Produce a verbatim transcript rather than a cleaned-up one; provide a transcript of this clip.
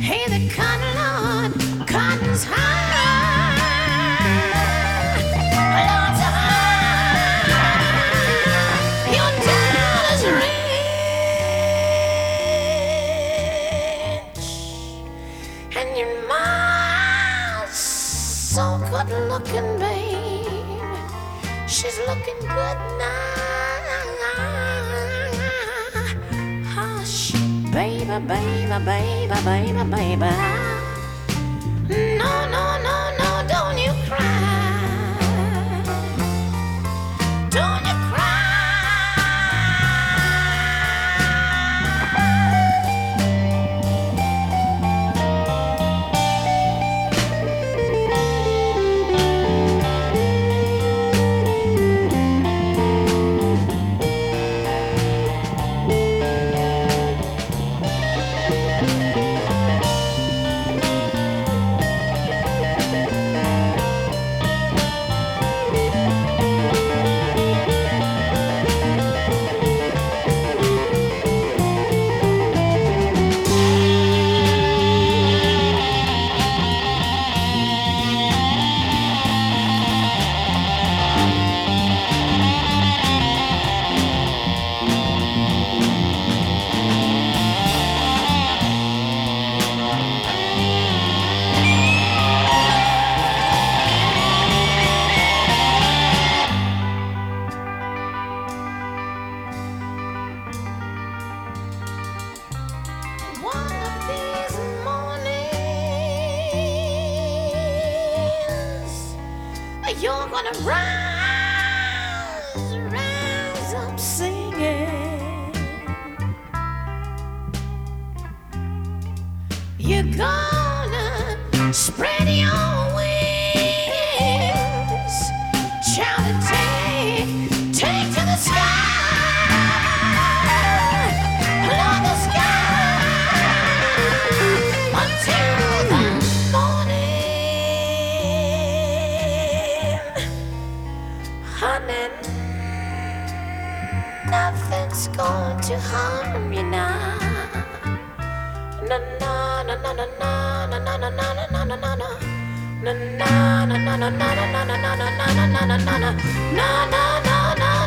Hey, the cotton, Lord, cotton's high. Lord's high. Your dollar's rich. And your mom's so good looking, babe. She's looking good now. Hush, baby, baby, baby, baby, baby. No, no, no, no, don't you cry. Don't you cry. One of these mornings, you're gonna rise, rise up singing. You're gonna spread your wings, child, and take, take to the sky. Love the sky until the morning, honey. Nothing's going to harm you now. Na na na na na na na na na na na na na na. Na na na na na na na na na na na na na na na na na na.